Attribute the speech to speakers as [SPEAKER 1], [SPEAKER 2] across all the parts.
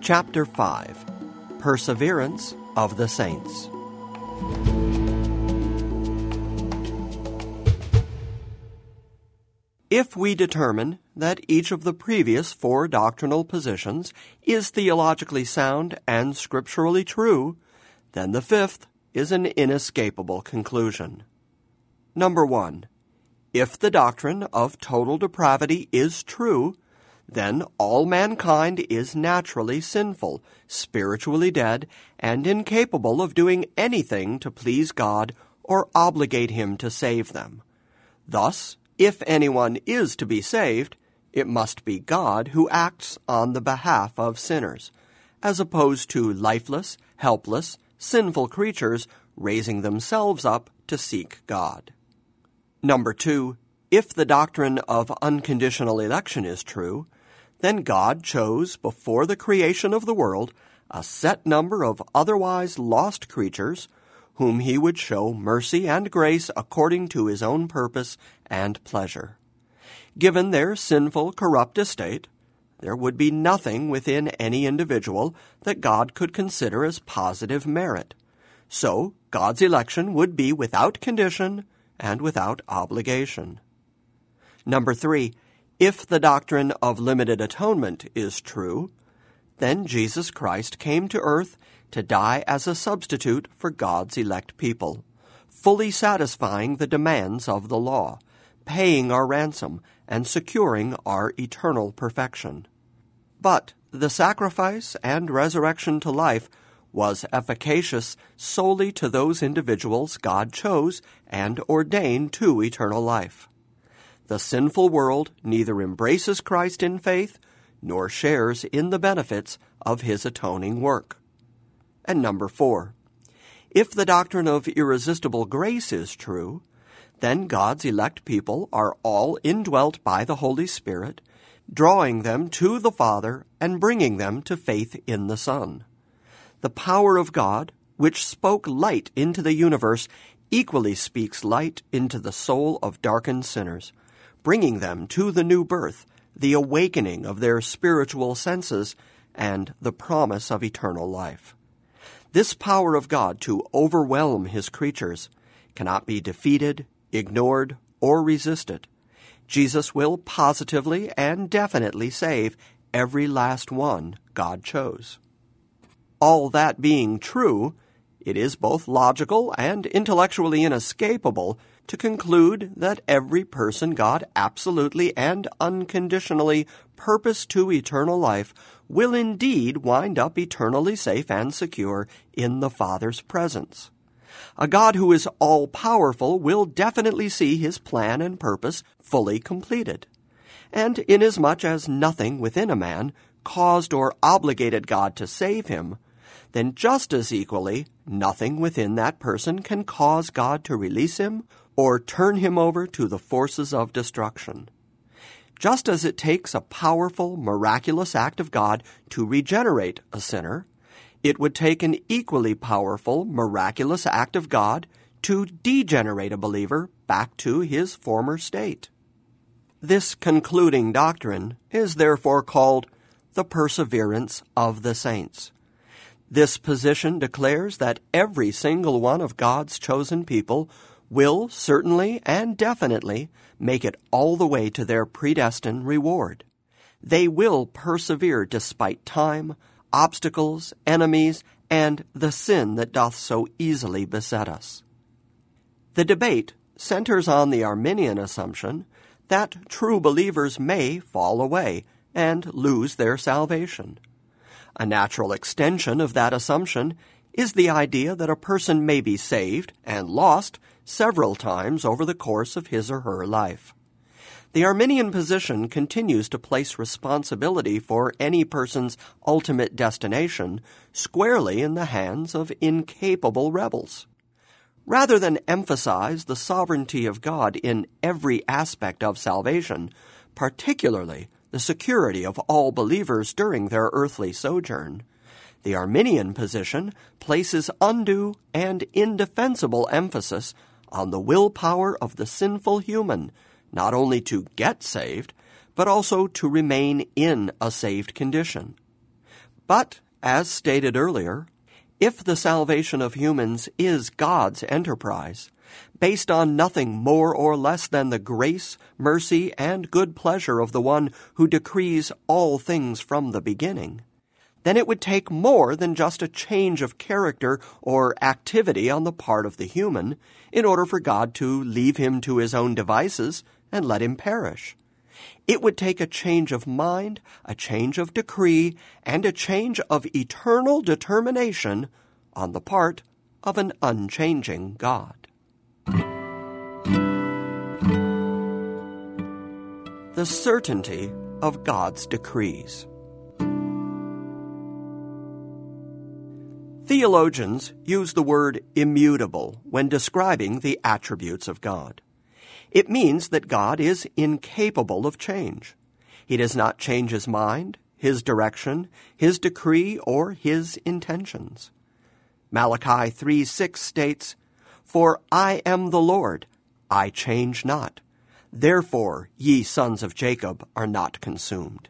[SPEAKER 1] Chapter 5. Perseverance of the Saints. If we determine that each of the previous 4 doctrinal positions is theologically sound and scripturally true, then the 5th is an inescapable conclusion. Number 1. If the doctrine of total depravity is true, then all mankind is naturally sinful, spiritually dead, and incapable of doing anything to please God or obligate Him to save them. Thus, if anyone is to be saved, it must be God who acts on the behalf of sinners, as opposed to lifeless, helpless, sinful creatures raising themselves up to seek God. Number 2, if the doctrine of unconditional election is true, then God chose before the creation of the world a set number of otherwise lost creatures whom He would show mercy and grace according to His own purpose and pleasure. Given their sinful, corrupt estate, there would be nothing within any individual that God could consider as positive merit. So, God's election would be without condition and without obligation. Number 3, if the doctrine of limited atonement is true, then Jesus Christ came to earth to die as a substitute for God's elect people, fully satisfying the demands of the law, paying our ransom, and securing our eternal perfection. But the sacrifice and resurrection to life was efficacious solely to those individuals God chose and ordained to eternal life. The sinful world neither embraces Christ in faith nor shares in the benefits of His atoning work. And number 4, if the doctrine of irresistible grace is true, then God's elect people are all indwelt by the Holy Spirit, drawing them to the Father and bringing them to faith in the Son. The power of God, which spoke light into the universe, equally speaks light into the soul of darkened sinners, bringing them to the new birth, the awakening of their spiritual senses, and the promise of eternal life. This power of God to overwhelm His creatures cannot be defeated, ignored, or resisted. Jesus will positively and definitely save every last one God chose. All that being true, it is both logical and intellectually inescapable to conclude that every person God absolutely and unconditionally purposed to eternal life will indeed wind up eternally safe and secure in the Father's presence. A God who is all-powerful will definitely see His plan and purpose fully completed. And inasmuch as nothing within a man caused or obligated God to save him, then just as equally, nothing within that person can cause God to release him or turn him over to the forces of destruction. Just as it takes a powerful, miraculous act of God to regenerate a sinner, it would take an equally powerful, miraculous act of God to degenerate a believer back to his former state. This concluding doctrine is therefore called the perseverance of the saints. This position declares that every single one of God's chosen people will certainly and definitely make it all the way to their predestined reward. They will persevere despite time, obstacles, enemies, and the sin that doth so easily beset us. The debate centers on the Arminian assumption that true believers may fall away and lose their salvation. A natural extension of that assumption is the idea that a person may be saved and lost several times over the course of his or her life. The Arminian position continues to place responsibility for any person's ultimate destination squarely in the hands of incapable rebels. Rather than emphasize the sovereignty of God in every aspect of salvation, particularly the security of all believers during their earthly sojourn, the Arminian position places undue and indefensible emphasis on the willpower of the sinful human, not only to get saved, but also to remain in a saved condition. But, as stated earlier, if the salvation of humans is God's enterprise, based on nothing more or less than the grace, mercy, and good pleasure of the one who decrees all things from the beginning, then it would take more than just a change of character or activity on the part of the human in order for God to leave him to his own devices and let him perish. It would take a change of mind, a change of decree, and a change of eternal determination on the part of an unchanging God. The certainty of God's decrees. Theologians use the word immutable when describing the attributes of God. It means that God is incapable of change. He does not change his mind, his direction, his decree, or his intentions. Malachi 3:6 states, "For I am the Lord, I change not. Therefore ye sons of Jacob are not consumed."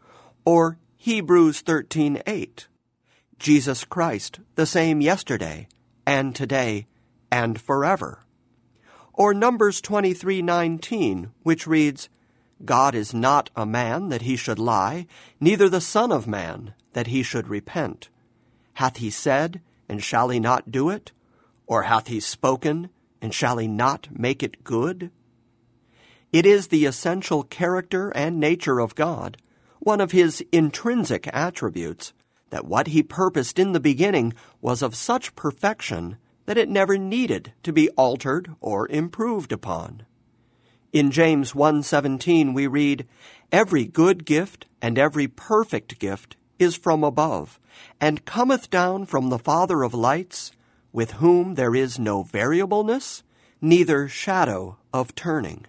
[SPEAKER 1] Or Hebrews 13:8, "Jesus Christ, the same yesterday, and today, and forever." Or Numbers 23:19, which reads, "God is not a man that he should lie, neither the Son of Man that he should repent. Hath he said, and shall he not do it? Or hath he spoken, and shall he not make it good?" It is the essential character and nature of God, one of his intrinsic attributes, that what he purposed in the beginning was of such perfection that it never needed to be altered or improved upon. In James 1:17 we read, "Every good gift and every perfect gift is from above, and cometh down from the Father of lights, with whom there is no variableness, neither shadow of turning."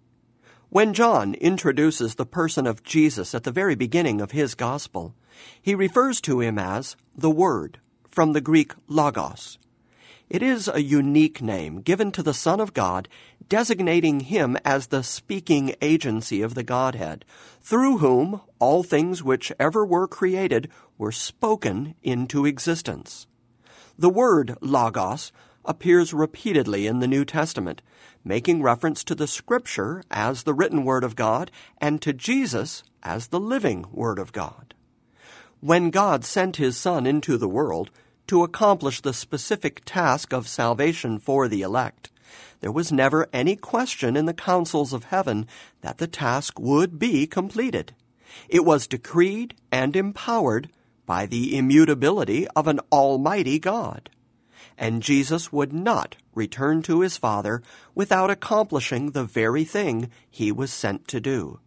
[SPEAKER 1] When John introduces the person of Jesus at the very beginning of his gospel, he refers to him as the Word, from the Greek logos. It is a unique name given to the Son of God, designating him as the speaking agency of the Godhead, through whom all things which ever were created were spoken into existence. The word logos appears repeatedly in the New Testament, making reference to the Scripture as the written Word of God and to Jesus as the living Word of God. When God sent his Son into the world to accomplish the specific task of salvation for the elect, there was never any question in the councils of heaven that the task would be completed. It was decreed and empowered by the immutability of an almighty God. And Jesus would not return to his Father without accomplishing the very thing he was sent to do.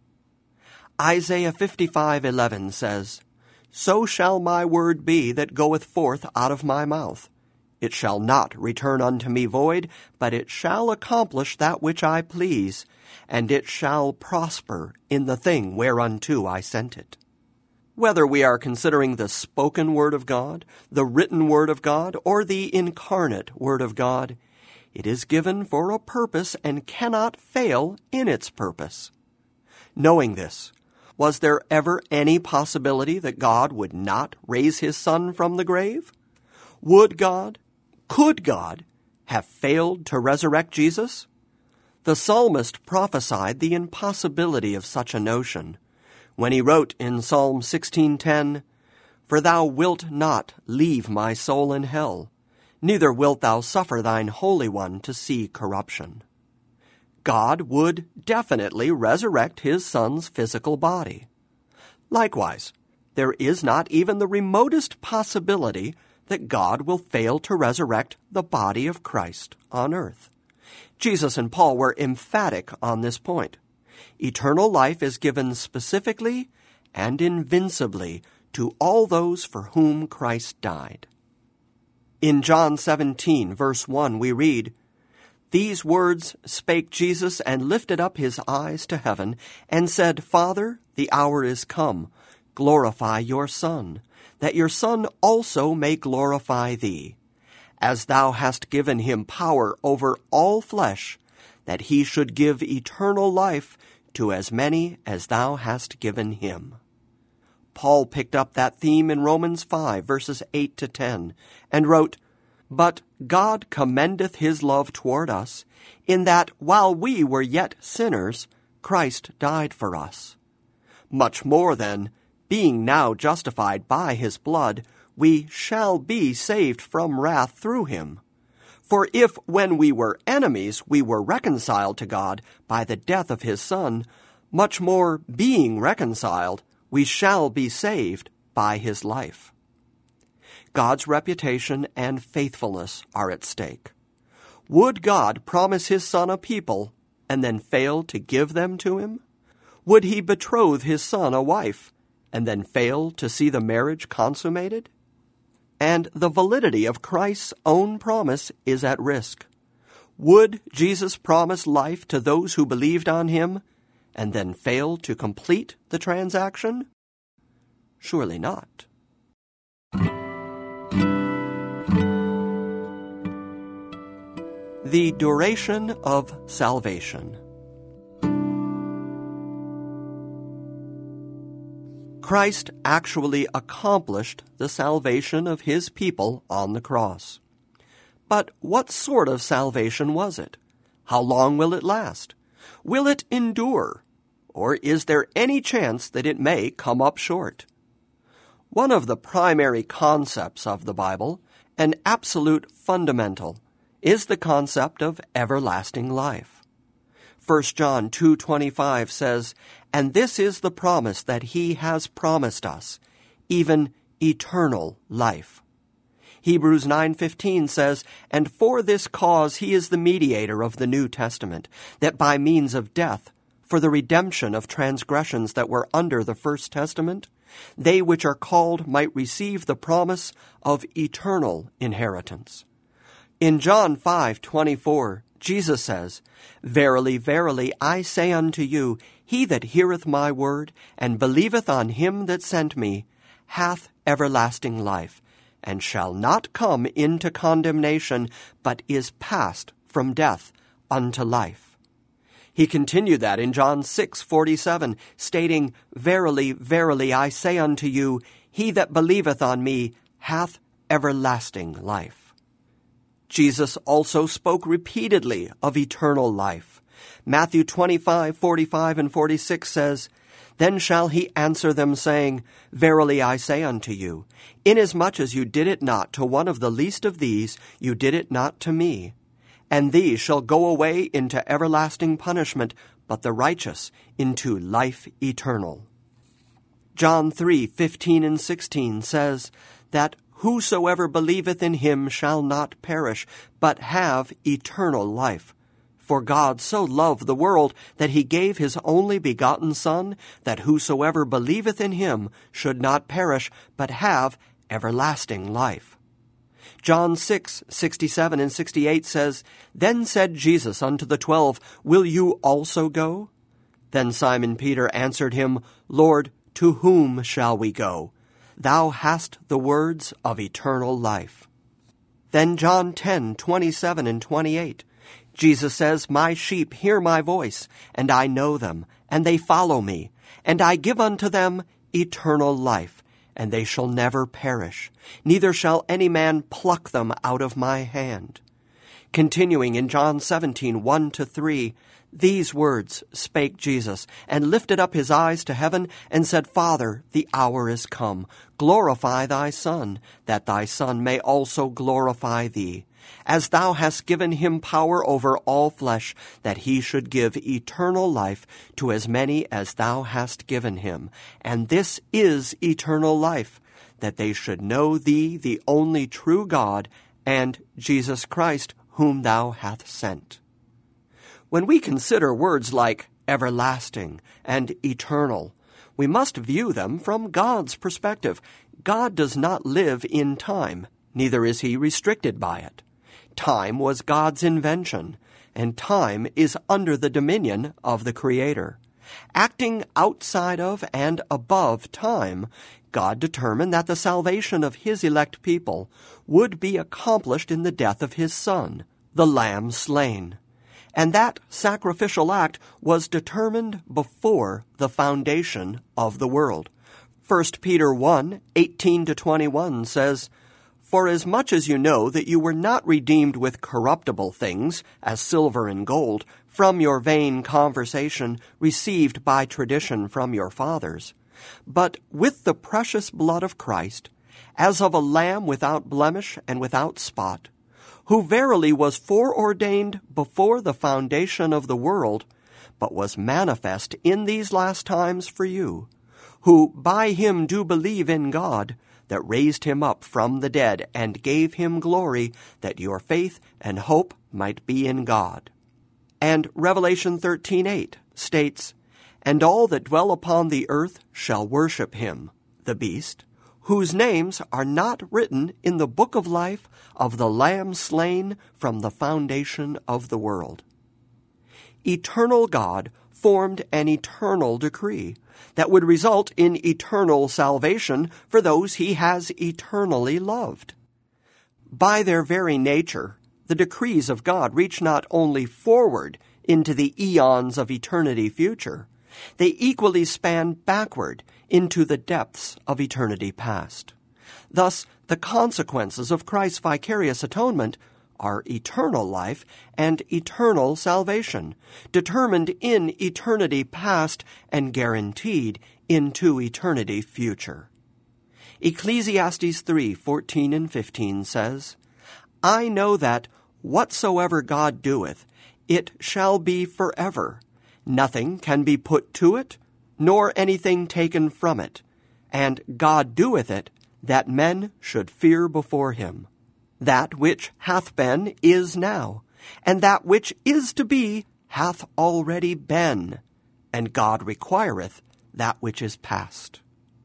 [SPEAKER 1] Isaiah 55:11 says, "So shall my word be that goeth forth out of my mouth. It shall not return unto me void, but it shall accomplish that which I please, and it shall prosper in the thing whereunto I sent it." Whether we are considering the spoken Word of God, the written Word of God, or the incarnate Word of God, it is given for a purpose and cannot fail in its purpose. Knowing this, was there ever any possibility that God would not raise his Son from the grave? Could God have failed to resurrect Jesus? The psalmist prophesied the impossibility of such a notion when he wrote in Psalm 16:10, "For thou wilt not leave my soul in hell, neither wilt thou suffer thine Holy One to see corruption." God would definitely resurrect his Son's physical body. Likewise, there is not even the remotest possibility that God will fail to resurrect the body of Christ on earth. Jesus and Paul were emphatic on this point. Eternal life is given specifically and invincibly to all those for whom Christ died. In John 17, verse 1, we read, "These words spake Jesus, and lifted up his eyes to heaven, and said, Father, the hour is come. Glorify your Son, that your Son also may glorify thee, as thou hast given him power over all flesh, that he should give eternal life to as many as thou hast given him." Paul picked up that theme in Romans 5, verses 8 to 10, and wrote, "But God commendeth his love toward us, in that while we were yet sinners, Christ died for us. Much more then, being now justified by his blood, we shall be saved from wrath through him. For if, when we were enemies, we were reconciled to God by the death of his Son, much more, being reconciled, we shall be saved by his life." God's reputation and faithfulness are at stake. Would God promise his Son a people and then fail to give them to him? Would he betroth his Son a wife and then fail to see the marriage consummated? And the validity of Christ's own promise is at risk. Would Jesus promise life to those who believed on him and then fail to complete the transaction? Surely not. The duration of salvation. Christ actually accomplished the salvation of his people on the cross. But what sort of salvation was it? How long will it last? Will it endure? Or is there any chance that it may come up short? One of the primary concepts of the Bible, an absolute fundamental, is the concept of everlasting life. 1 John 2:25 says, "And this is the promise that he has promised us, even eternal life." Hebrews 9:15 says, "And for this cause he is the mediator of the New Testament, that by means of death, for the redemption of transgressions that were under the First Testament, they which are called might receive the promise of eternal inheritance." In John 5:24, Jesus says, "Verily, verily, I say unto you, he that heareth my word, and believeth on him that sent me, hath everlasting life, and shall not come into condemnation, but is passed from death unto life." He continued that in John 6:47, stating, "Verily, verily, I say unto you, he that believeth on me hath everlasting life." Jesus also spoke repeatedly of eternal life. Matthew 25:45 and 46 says, "Then shall he answer them, saying, Verily I say unto you, inasmuch as you did it not to one of the least of these, you did it not to me. And these shall go away into everlasting punishment, but the righteous into life eternal." John 3:15 and 16 says that whosoever believeth in him shall not perish, but have eternal life. For God so loved the world that he gave his only begotten Son, that whosoever believeth in him should not perish, but have everlasting life. John 6:67 and 68 says, "Then said Jesus unto the 12, Will you also go? Then Simon Peter answered him, Lord, to whom shall we go? Thou hast the words of eternal life." Then John 10:27 and 28, Jesus says, "My sheep hear my voice, and I know them, and they follow me, and I give unto them eternal life, and they shall never perish, neither shall any man pluck them out of my hand." Continuing in John 17:1 to 3, these words spake Jesus, and lifted up his eyes to heaven, and said, Father, the hour is come. Glorify thy Son, that thy Son may also glorify thee, as thou hast given him power over all flesh, that he should give eternal life to as many as thou hast given him. And this is eternal life, that they should know thee, the only true God, and Jesus Christ, whom thou hast sent. When we consider words like everlasting and eternal, we must view them from God's perspective. God does not live in time, neither is he restricted by it. Time was God's invention, and time is under the dominion of the Creator. Acting outside of and above time, God determined that the salvation of his elect people would be accomplished in the death of his Son, the Lamb slain. And that sacrificial act was determined before the foundation of the world. 1 Peter 1:18-21 says, "For as much as you know that you were not redeemed with corruptible things, as silver and gold, from your vain conversation received by tradition from your fathers, but with the precious blood of Christ, as of a lamb without blemish and without spot, who verily was foreordained before the foundation of the world, but was manifest in these last times for you, who by him do believe in God, that raised him up from the dead, and gave him glory, that your faith and hope might be in God." And Revelation 13:8 states, "And all that dwell upon the earth shall worship him, the beast, whose names are not written in the book of life of the Lamb slain from the foundation of the world." Eternal God formed an eternal decree that would result in eternal salvation for those he has eternally loved. By their very nature, the decrees of God reach not only forward into the eons of eternity future, they equally span backward into the depths of eternity past. Thus, the consequences of Christ's vicarious atonement are eternal life and eternal salvation, determined in eternity past and guaranteed into eternity future. Ecclesiastes 3:14 and 15 says, "I know that whatsoever God doeth, it shall be forever. Nothing can be put to it, nor anything taken from it. And God doeth it, that men should fear before him. That which hath been is now, and that which is to be hath already been, and God requireth that which is past."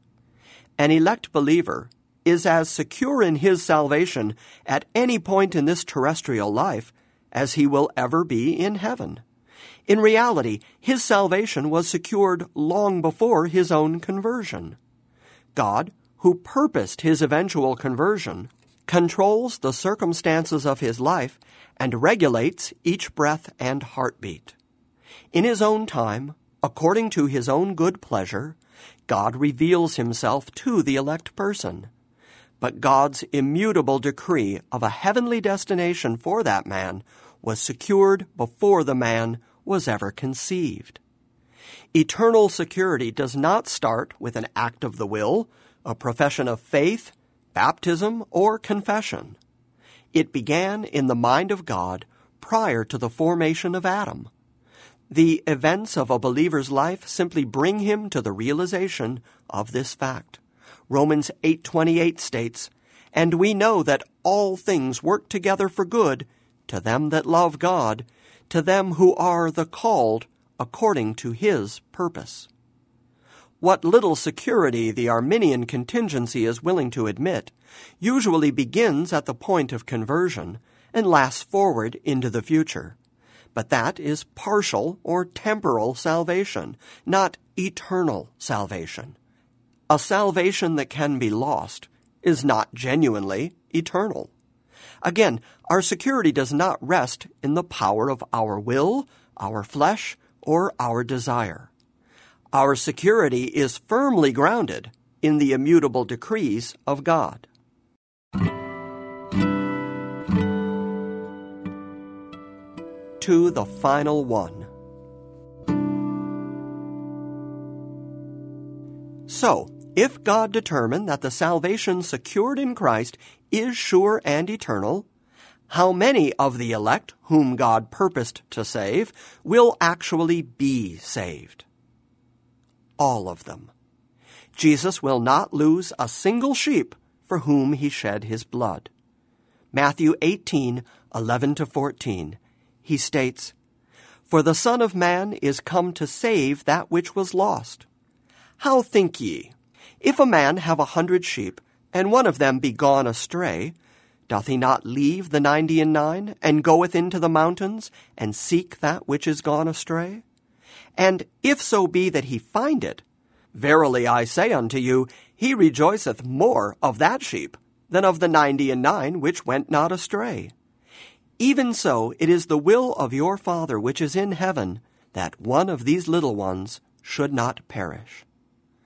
[SPEAKER 1] An elect believer is as secure in his salvation at any point in this terrestrial life as he will ever be in heaven. In reality, his salvation was secured long before his own conversion. God, who purposed his eventual conversion, controls the circumstances of his life and regulates each breath and heartbeat. In his own time, according to his own good pleasure, God reveals himself to the elect person. But God's immutable decree of a heavenly destination for that man was secured before the man was ever conceived. Eternal security does not start with an act of the will, a profession of faith, baptism, or confession. It began in the mind of God prior to the formation of Adam. The events of a believer's life simply bring him to the realization of this fact. Romans 8:28 states, "And we know that all things work together for good to them that love God, to them who are the called according to his purpose." What little security the Arminian contingency is willing to admit usually begins at the point of conversion and lasts forward into the future. But that is partial or temporal salvation, not eternal salvation. A salvation that can be lost is not genuinely eternal. Again, our security does not rest in the power of our will, our flesh, or our desire. Our security is firmly grounded in the immutable decrees of God. To the final one. So, if God determined that the salvation secured in Christ is sure and eternal, how many of the elect whom God purposed to save will actually be saved? All of them. Jesus will not lose a single sheep for whom he shed his blood. Matthew 18:11-14. He states, "For the Son of Man is come to save that which was lost. How think ye? If a man have 100 sheep, and one of them be gone astray, doth he not leave the 99, and goeth into the mountains, and seek that which is gone astray? And if so be that he find it, verily I say unto you, he rejoiceth more of that sheep than of the 99 which went not astray. Even so it is the will of your Father which is in heaven, that one of these little ones should not perish."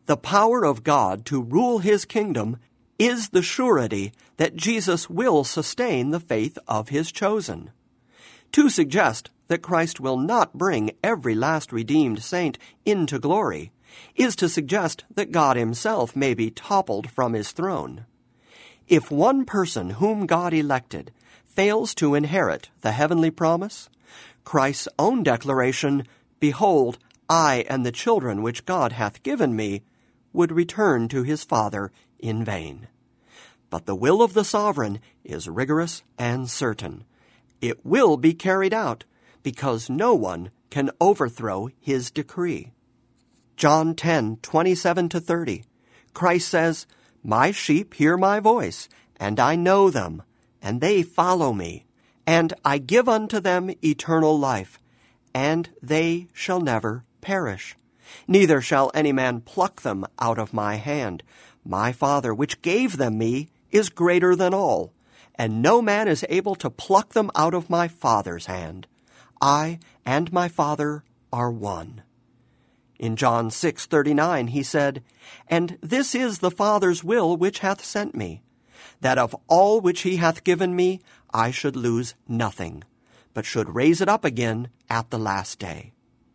[SPEAKER 1] The power of God to rule his kingdom is the surety that Jesus will sustain the faith of his chosen. To suggest that Christ will not bring every last redeemed saint into glory is to suggest that God himself may be toppled from his throne. If one person whom God elected fails to inherit the heavenly promise, Christ's own declaration, "Behold, I and the children which God hath given me," would return to his Father in vain. But the will of the sovereign is rigorous and certain. It will be carried out, because no one can overthrow his decree. John 10:27-30, Christ says, "My sheep hear my voice, and I know them, and they follow me. And I give unto them eternal life, and they shall never perish. Neither shall any man pluck them out of my hand. My Father, which gave them me, is greater than all, and no man is able to pluck them out of my Father's hand. I and my Father are one." In John 6:39 he said, "And this is the Father's will which hath sent me, that of all which he hath given me I should lose nothing, but should raise it up again at the last day."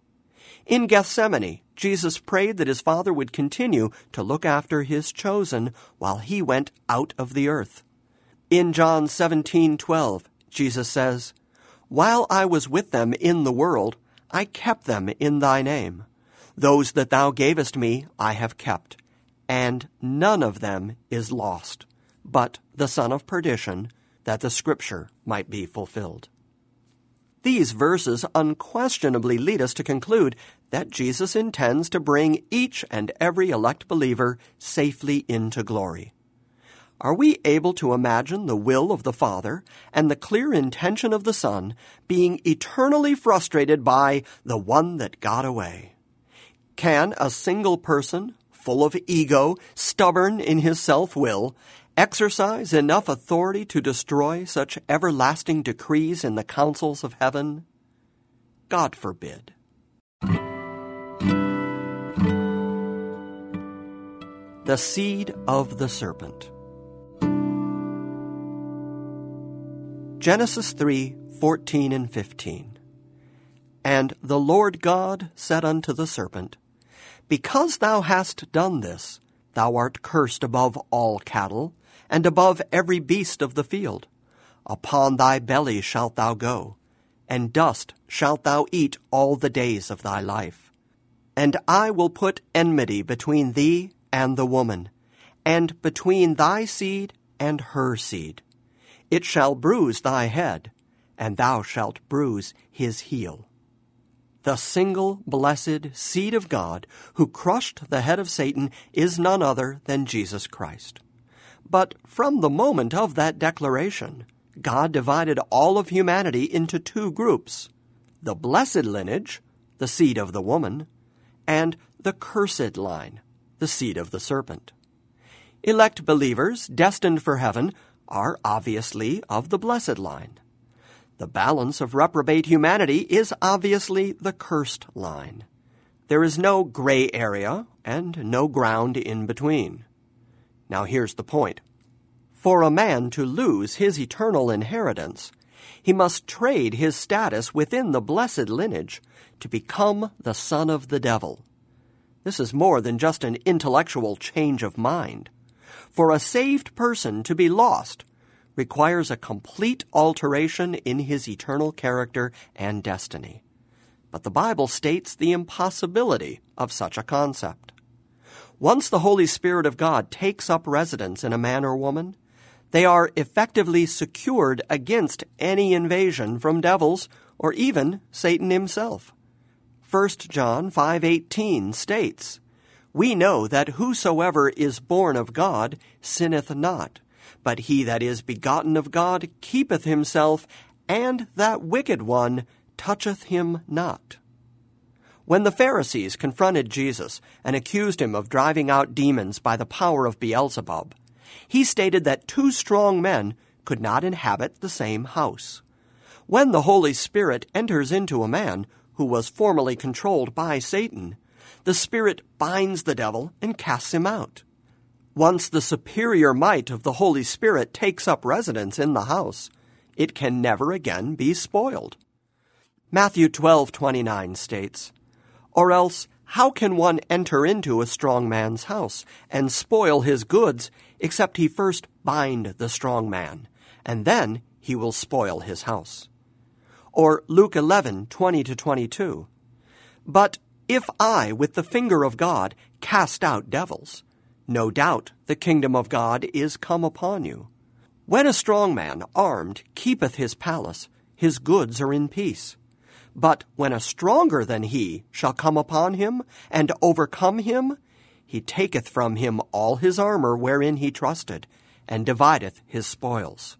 [SPEAKER 1] In Gethsemane, Jesus prayed that his Father would continue to look after his chosen while he went out of the earth. In John 17:12, Jesus says, "While I was with them in the world, I kept them in thy name. Those that thou gavest me I have kept, and none of them is lost, but the son of perdition, that the scripture might be fulfilled." These verses unquestionably lead us to conclude that Jesus intends to bring each and every elect believer safely into glory. Are we able to imagine the will of the Father and the clear intention of the Son being eternally frustrated by the one that got away? Can a single person, full of ego, stubborn in his self-will, exercise enough authority to destroy such everlasting decrees in the councils of heaven? God forbid. The seed of the serpent. Genesis 3:14 and 15. And the Lord God said unto the serpent, Because thou hast done this, thou art cursed above all cattle, and above every beast of the field. Upon thy belly shalt thou go, and dust shalt thou eat all the days of thy life. And I will put enmity between thee and the woman, and between thy seed and her seed. It shall bruise thy head, and thou shalt bruise his heel. The single blessed seed of God who crushed the head of Satan is none other than Jesus Christ. But from the moment of that declaration, God divided all of humanity into two groups: the blessed lineage, the seed of the woman, and the cursed line, the seed of the serpent. Elect believers destined for heaven are obviously of the blessed line. The balance of reprobate humanity is obviously the cursed line. There is no gray area and no ground in between. Now here's the point. For a man to lose his eternal inheritance, he must trade his status within the blessed lineage to become the son of the devil. This is more than just an intellectual change of mind. For a saved person to be lost requires a complete alteration in his eternal character and destiny. But the Bible states the impossibility of such a concept. Once the Holy Spirit of God takes up residence in a man or woman, they are effectively secured against any invasion from devils or even Satan himself. 1 John 5:18 states, "We know that whosoever is born of God sinneth not, but he that is begotten of God keepeth himself, and that wicked one toucheth him not." When the Pharisees confronted Jesus and accused him of driving out demons by the power of Beelzebub, he stated that two strong men could not inhabit the same house. When the Holy Spirit enters into a man who was formerly controlled by Satan, the Spirit binds the devil and casts him out. Once the superior might of the Holy Spirit takes up residence in the house, it can never again be spoiled. Matthew 12:29 states, "Or else, how can one enter into a strong man's house and spoil his goods, except he first bind the strong man, and then he will spoil his house?" Or Luke 11:20-22, "But if I, with the finger of God, cast out devils, no doubt the kingdom of God is come upon you. When a strong man, armed, keepeth his palace, his goods are in peace. But when a stronger than he shall come upon him, and overcome him, he taketh from him all his armor wherein he trusted, and divideth his spoils."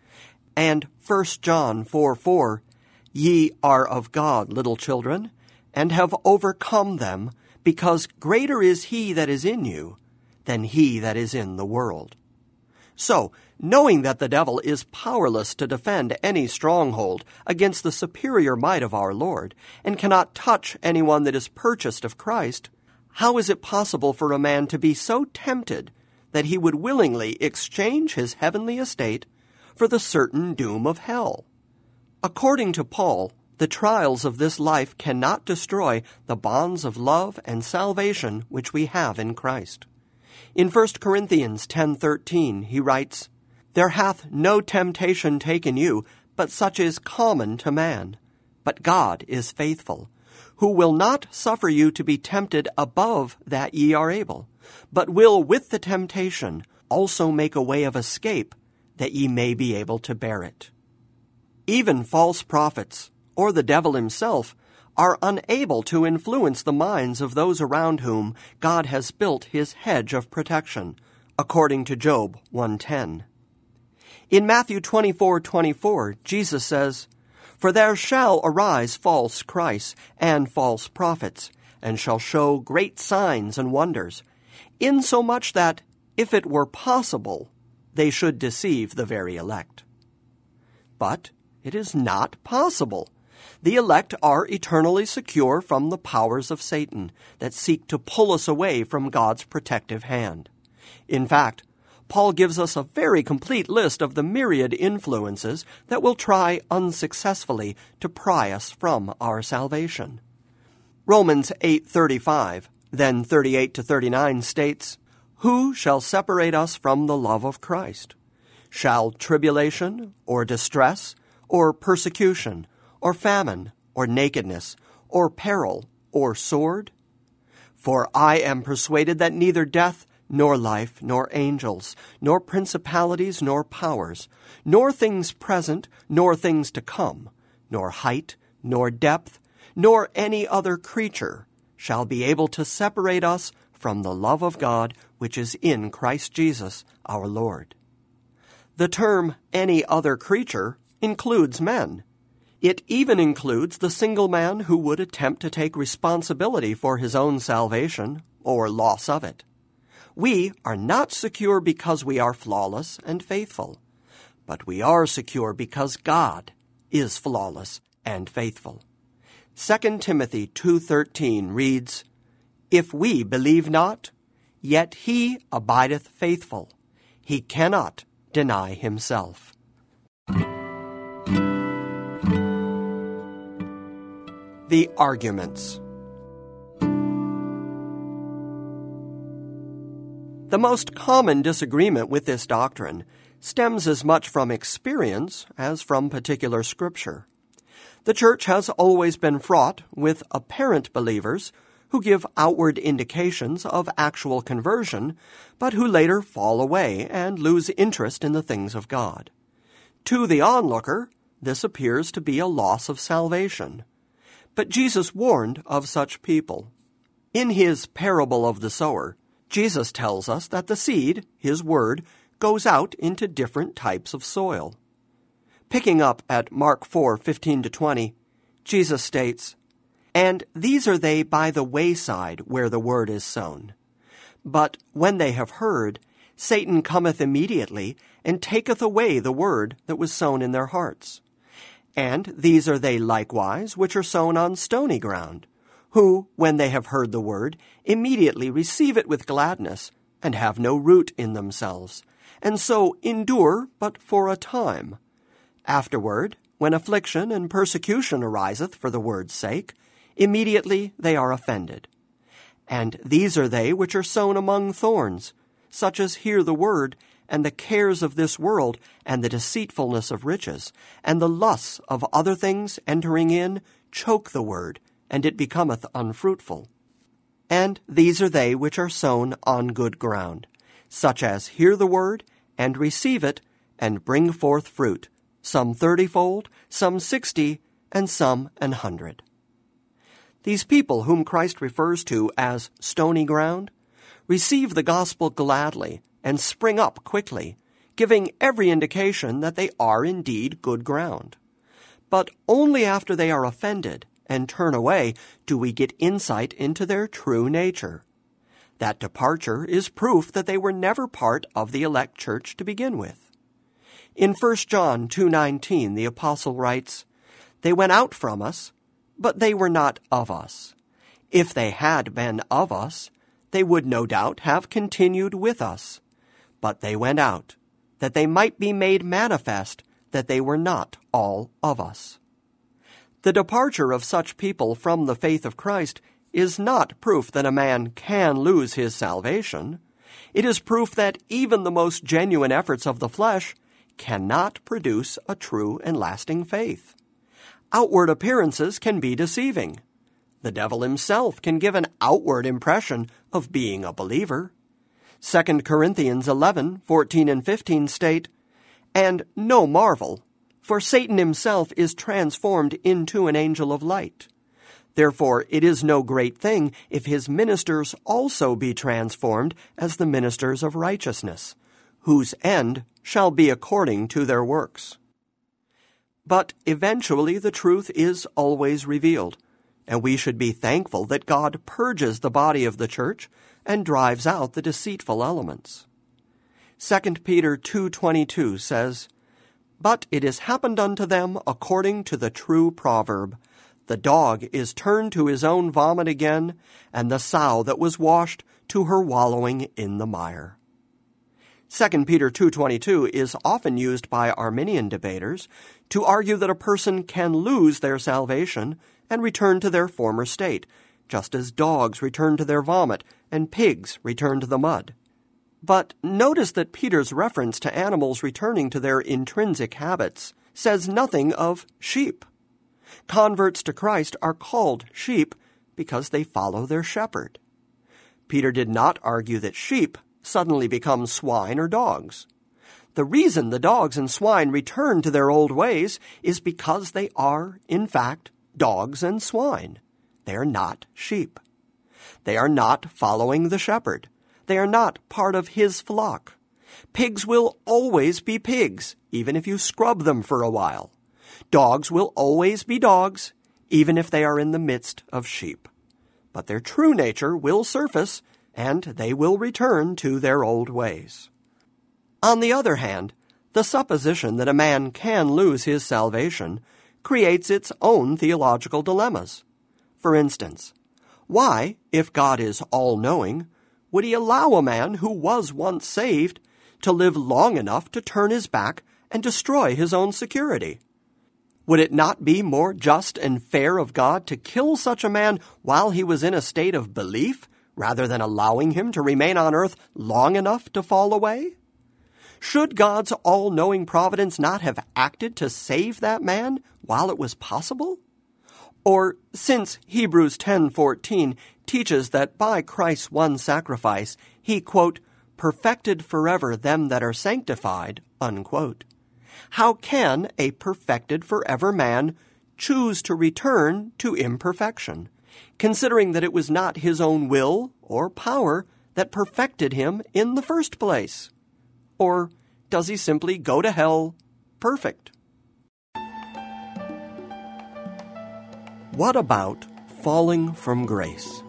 [SPEAKER 1] And 1 John 4:4, "Ye are of God, little children, and have overcome them, because greater is he that is in you than he that is in the world." So, knowing that the devil is powerless to defend any stronghold against the superior might of our Lord, and cannot touch anyone that is purchased of Christ, how is it possible for a man to be so tempted that he would willingly exchange his heavenly estate for the certain doom of hell? According to Paul, the trials of this life cannot destroy the bonds of love and salvation which we have in Christ. In 1 Corinthians 10:13, he writes, "There hath no temptation taken you, but such is common to man. But God is faithful, who will not suffer you to be tempted above that ye are able, but will with the temptation also make a way of escape, that ye may be able to bear it." Even false prophets, or the devil himself, are unable to influence the minds of those around whom God has built his hedge of protection, according to Job 1:10. In Matthew 24:24, Jesus says, "For there shall arise false Christs and false prophets, and shall show great signs and wonders, insomuch that, if it were possible, they should deceive the very elect." But it is not possible. The elect are eternally secure from the powers of Satan that seek to pull us away from God's protective hand. In fact, Paul gives us a very complete list of the myriad influences that will try unsuccessfully to pry us from our salvation. Romans 8:35, then 38-39 states, "Who shall separate us from the love of Christ? Shall tribulation, or distress, or persecution, or famine, or nakedness, or peril, or sword? For I am persuaded that neither death, nor life, nor angels, nor principalities, nor powers, nor things present, nor things to come, nor height, nor depth, nor any other creature shall be able to separate us from the love of God which is in Christ Jesus our Lord." The term "any other creature" includes men. It even includes the single man who would attempt to take responsibility for his own salvation or loss of it. We are not secure because we are flawless and faithful, but we are secure because God is flawless and faithful. 2 Timothy 2:13 reads, "If we believe not, yet he abideth faithful. He cannot deny himself." The arguments. The most common disagreement with this doctrine stems as much from experience as from particular scripture. The church has always been fraught with apparent believers who give outward indications of actual conversion, but who later fall away and lose interest in the things of God. To the onlooker, this appears to be a loss of salvation. But Jesus warned of such people. In his parable of the sower, Jesus tells us that the seed, his word, goes out into different types of soil. Picking up at Mark 4:15-20, Jesus states, "And these are they by the wayside where the word is sown. But when they have heard, Satan cometh immediately, and taketh away the word that was sown in their hearts. And these are they likewise which are sown on stony ground, who, when they have heard the word, immediately receive it with gladness, and have no root in themselves, and so endure but for a time. Afterward, when affliction and persecution ariseth for the word's sake, immediately they are offended. And these are they which are sown among thorns, such as hear the word, and the cares of this world, and the deceitfulness of riches, and the lusts of other things entering in, choke the word, and it becometh unfruitful. And these are they which are sown on good ground, such as hear the word, and receive it, and bring forth fruit, some 30-fold, some 60, and some 100. These people whom Christ refers to as stony ground receive the gospel gladly and spring up quickly, giving every indication that they are indeed good ground. But only after they are offended and turn away do we get insight into their true nature. That departure is proof that they were never part of the elect church to begin with. In 1 John 2:19, the apostle writes, "They went out from us, but they were not of us. If they had been of us, they would no doubt have continued with us. But they went out, that they might be made manifest that they were not all of us." The departure of such people from the faith of Christ is not proof that a man can lose his salvation. It is proof that even the most genuine efforts of the flesh cannot produce a true and lasting faith. Outward appearances can be deceiving. The devil himself can give an outward impression of being a believer. 2 Corinthians 11:14 and 15 state, "And no marvel, for Satan himself is transformed into an angel of light. Therefore it is no great thing if his ministers also be transformed as the ministers of righteousness, whose end shall be according to their works." But eventually the truth is always revealed, and we should be thankful that God purges the body of the church and drives out the deceitful elements. 2 Peter 2:22 says, "But it is happened unto them according to the true proverb, the dog is turned to his own vomit again, and the sow that was washed to her wallowing in the mire." 2 Peter 2:22 is often used by Arminian debaters to argue that a person can lose their salvation and return to their former state, just as dogs return to their vomit and pigs return to the mud. But notice that Peter's reference to animals returning to their intrinsic habits says nothing of sheep. Converts to Christ are called sheep because they follow their shepherd. Peter did not argue that sheep suddenly become swine or dogs. The reason the dogs and swine return to their old ways is because they are, in fact, dogs and swine. They are not sheep. They are not following the shepherd. They are not part of his flock. Pigs will always be pigs, even if you scrub them for a while. Dogs will always be dogs, even if they are in the midst of sheep. But their true nature will surface, and they will return to their old ways. On the other hand, the supposition that a man can lose his salvation creates its own theological dilemmas. For instance, why, if God is all-knowing, would he allow a man who was once saved to live long enough to turn his back and destroy his own security? Would it not be more just and fair of God to kill such a man while he was in a state of belief, rather than allowing him to remain on earth long enough to fall away? Should God's all-knowing providence not have acted to save that man while it was possible? Or, since Hebrews 10:14 teaches that by Christ's one sacrifice he, quote, perfected forever them that are sanctified, unquote, how can a perfected forever man choose to return to imperfection, considering that it was not his own will or power that perfected him in the first place? Or does he simply go to hell perfect? What about falling from grace?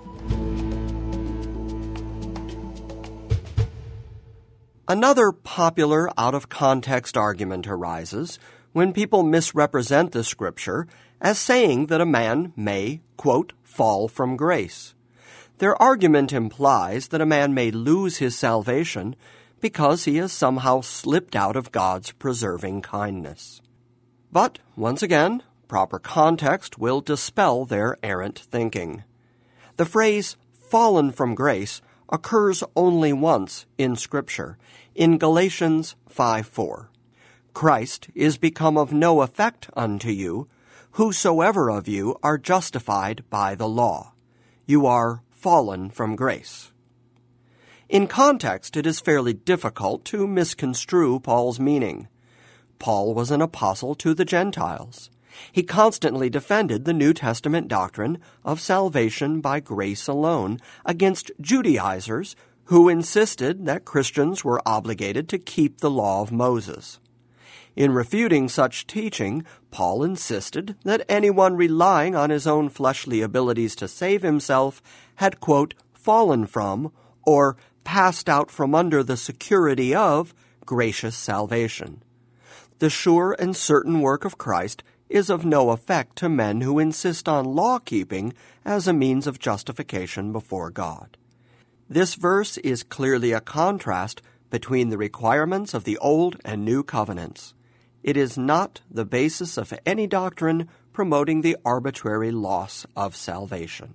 [SPEAKER 1] Another popular out-of-context argument arises when people misrepresent the Scripture as saying that a man may, quote, fall from grace. Their argument implies that a man may lose his salvation because he has somehow slipped out of God's preserving kindness. But, once again, proper context will dispel their errant thinking. The phrase, fallen from grace, occurs only once in Scripture, in Galatians 5:4. Christ is become of no effect unto you, whosoever of you are justified by the law. You are fallen from grace. In context, it is fairly difficult to misconstrue Paul's meaning. Paul was an apostle to the Gentiles. He constantly defended the New Testament doctrine of salvation by grace alone against Judaizers who insisted that Christians were obligated to keep the law of Moses. In refuting such teaching, Paul insisted that anyone relying on his own fleshly abilities to save himself had, quote, fallen from, or passed out from under the security of, gracious salvation. The sure and certain work of Christ is of no effect to men who insist on law-keeping as a means of justification before God. This verse is clearly a contrast between the requirements of the Old and New Covenants. It is not the basis of any doctrine promoting the arbitrary loss of salvation.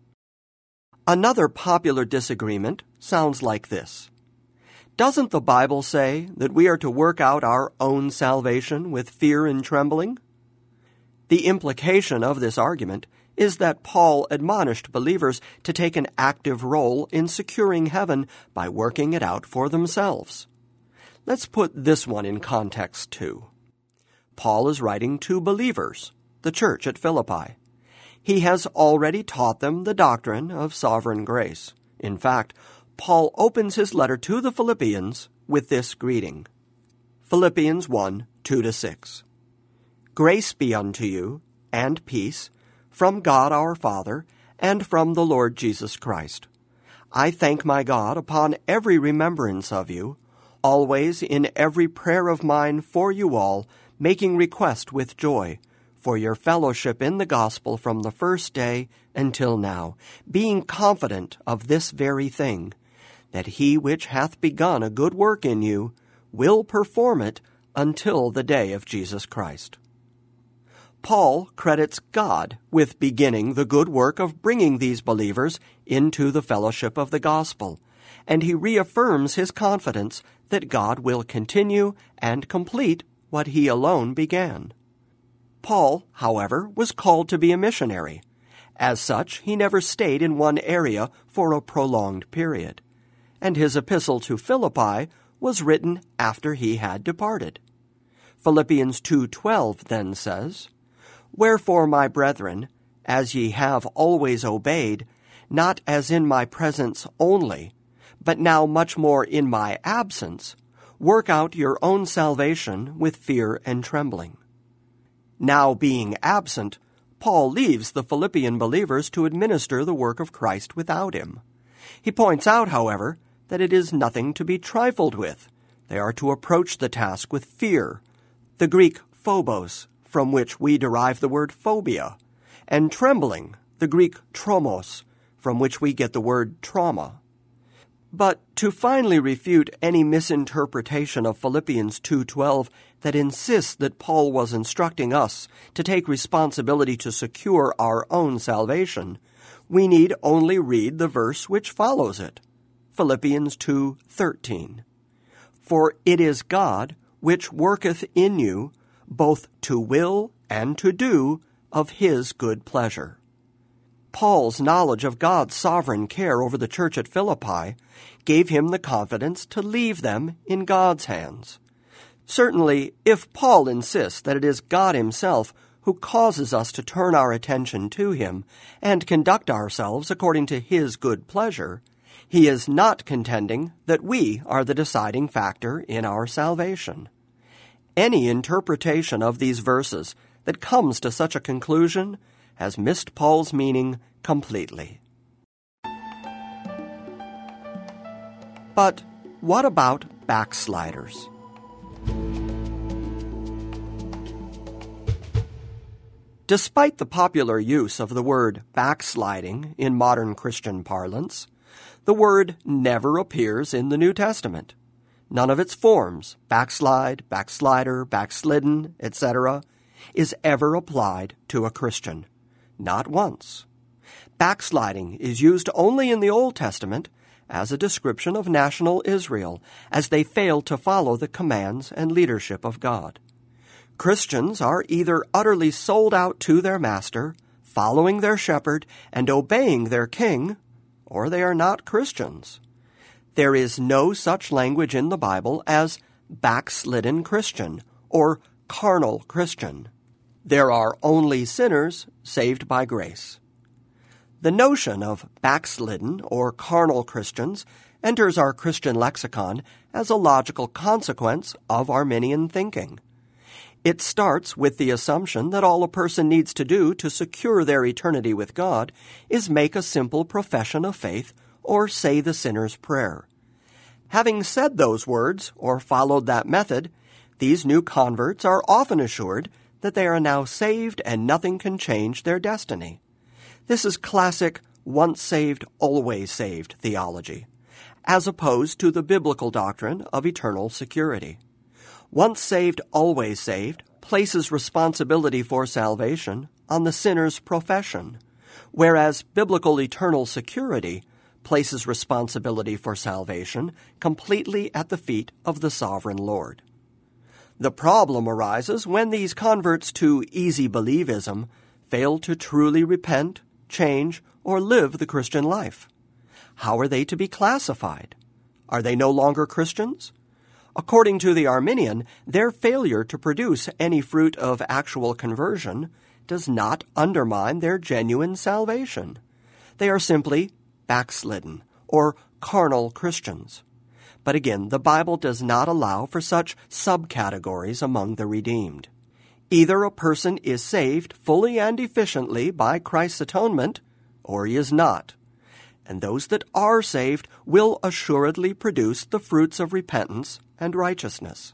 [SPEAKER 1] Another popular disagreement sounds like this. Doesn't the Bible say that we are to work out our own salvation with fear and trembling? The implication of this argument is that Paul admonished believers to take an active role in securing heaven by working it out for themselves. Let's put this one in context, too. Paul is writing to believers, the church at Philippi. He has already taught them the doctrine of sovereign grace. In fact, Paul opens his letter to the Philippians with this greeting. Philippians 1:2-6. Grace be unto you, and peace, from God our Father, and from the Lord Jesus Christ. I thank my God upon every remembrance of you, always in every prayer of mine for you all, making request with joy, for your fellowship in the gospel from the first day until now, being confident of this very thing, that he which hath begun a good work in you will perform it until the day of Jesus Christ. Paul credits God with beginning the good work of bringing these believers into the fellowship of the gospel, and he reaffirms his confidence that God will continue and complete what he alone began. Paul, however, was called to be a missionary. As such, he never stayed in one area for a prolonged period, and his epistle to Philippi was written after he had departed. Philippians 2:12 then says, Wherefore, my brethren, as ye have always obeyed, not as in my presence only, but now much more in my absence, work out your own salvation with fear and trembling. Now being absent, Paul leaves the Philippian believers to administer the work of Christ without him. He points out, however, that it is nothing to be trifled with. They are to approach the task with fear, the Greek phobos, from which we derive the word phobia, and trembling, the Greek tromos, from which we get the word trauma. But to finally refute any misinterpretation of Philippians 2:12 that insists that Paul was instructing us to take responsibility to secure our own salvation, we need only read the verse which follows it, Philippians 2:13. For it is God which worketh in you both to will and to do of his good pleasure. Paul's knowledge of God's sovereign care over the church at Philippi gave him the confidence to leave them in God's hands. Certainly, if Paul insists that it is God himself who causes us to turn our attention to him and conduct ourselves according to his good pleasure, he is not contending that we are the deciding factor in our salvation. Any interpretation of these verses that comes to such a conclusion has missed Paul's meaning completely. But what about backsliders? Despite the popular use of the word backsliding in modern Christian parlance, the word never appears in the New Testament. None of its forms, backslide, backslider, backslidden, etc., is ever applied to a Christian. Not once. Backsliding is used only in the Old Testament as a description of national Israel as they failed to follow the commands and leadership of God. Christians are either utterly sold out to their master, following their shepherd, and obeying their king, or they are not Christians. There is no such language in the Bible as backslidden Christian or carnal Christian. There are only sinners saved by grace. The notion of backslidden or carnal Christians enters our Christian lexicon as a logical consequence of Arminian thinking. It starts with the assumption that all a person needs to do to secure their eternity with God is make a simple profession of faith or say the sinner's prayer. Having said those words or followed that method, these new converts are often assured that they are now saved and nothing can change their destiny. This is classic once saved, always saved theology, as opposed to the biblical doctrine of eternal security. Once saved, always saved places responsibility for salvation on the sinner's profession, whereas biblical eternal security places responsibility for salvation completely at the feet of the sovereign Lord. The problem arises when these converts to easy believism fail to truly repent, change, or live the Christian life. How are they to be classified? Are they no longer Christians? According to the Arminian, their failure to produce any fruit of actual conversion does not undermine their genuine salvation. They are simply backslidden or carnal Christians. But again, the Bible does not allow for such subcategories among the redeemed. Either a person is saved fully and efficiently by Christ's atonement, or he is not. And those that are saved will assuredly produce the fruits of repentance and righteousness.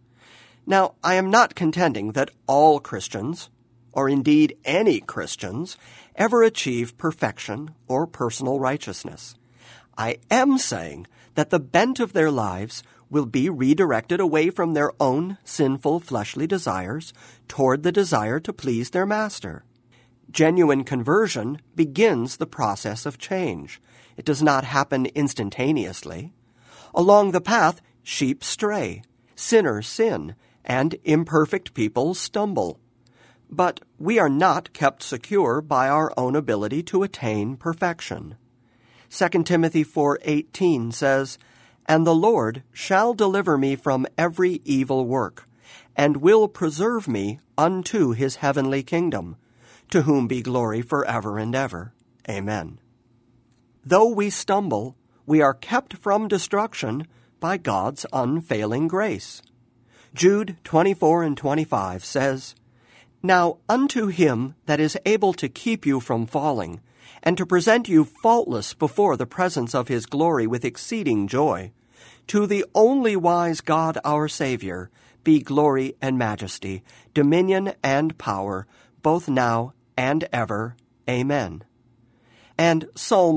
[SPEAKER 1] Now, I am not contending that all Christians, or indeed any Christians, ever achieve perfection or personal righteousness. I am saying that the bent of their lives will be redirected away from their own sinful fleshly desires toward the desire to please their master. Genuine conversion begins the process of change. It does not happen instantaneously. Along the path, sheep stray, sinners sin, and imperfect people stumble. But we are not kept secure by our own ability to attain perfection. 2 Timothy 4:18 says, "And the Lord shall deliver me from every evil work, and will preserve me unto his heavenly kingdom, to whom be glory forever and ever. Amen." Though we stumble, we are kept from destruction by God's unfailing grace. Jude 24 and 25 says, "Now unto him that is able to keep you from falling, and to present you faultless before the presence of his glory with exceeding joy, to the only wise God our Savior, be glory and majesty, dominion and power, both now and ever. Amen." And Psalm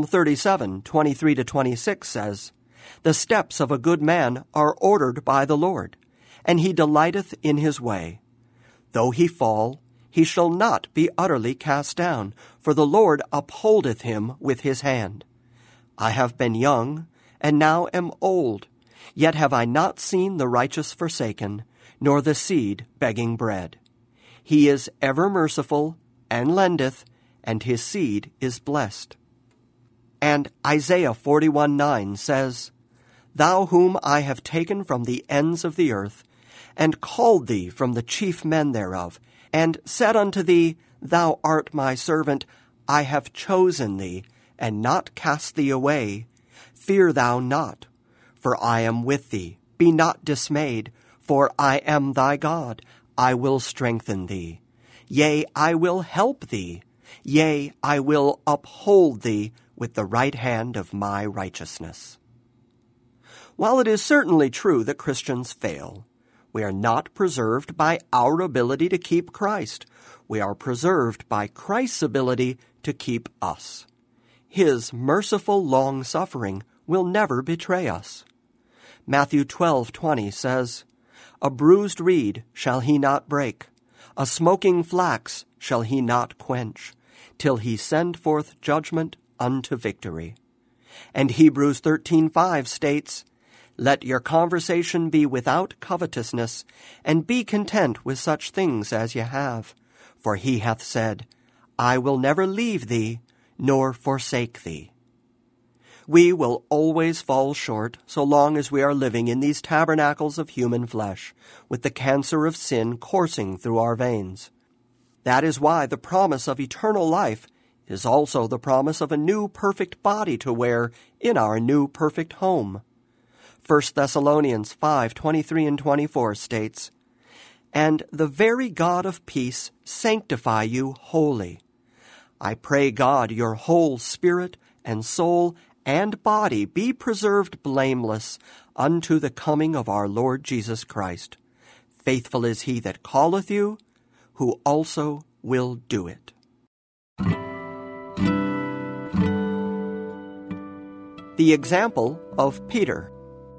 [SPEAKER 1] 37:23-26 says, "The steps of a good man are ordered by the Lord, and he delighteth in his way. Though he fall, he shall not be utterly cast down, for the Lord upholdeth him with his hand. I have been young, and now am old, yet have I not seen the righteous forsaken, nor the seed begging bread. He is ever merciful, and lendeth, and his seed is blessed." And Isaiah 41:9 says, "Thou whom I have taken from the ends of the earth, and called thee from the chief men thereof, and said unto thee, Thou art my servant, I have chosen thee, and not cast thee away. Fear thou not, for I am with thee. Be not dismayed, for I am thy God. I will strengthen thee. Yea, I will help thee. Yea, I will uphold thee with the right hand of my righteousness." While it is certainly true that Christians fail, We are not preserved by our ability to keep Christ. We are preserved by Christ's ability to keep us. His merciful long-suffering will never betray us. Matthew 12:20 says, "A bruised reed shall he not break, a smoking flax shall he not quench, till he send forth judgment unto victory." And Hebrews 13:5 states, "Let your conversation be without covetousness, and be content with such things as ye have. For he hath said, I will never leave thee, nor forsake thee." We will always fall short so long as we are living in these tabernacles of human flesh, with the cancer of sin coursing through our veins. That is why the promise of eternal life is also the promise of a new perfect body to wear in our new perfect home. 1 Thessalonians 5:23 and 24 states, "And the very God of peace sanctify you wholly. I pray God your whole spirit and soul and body be preserved blameless unto the coming of our Lord Jesus Christ. Faithful is he that calleth you, who also will do it." The example of Peter.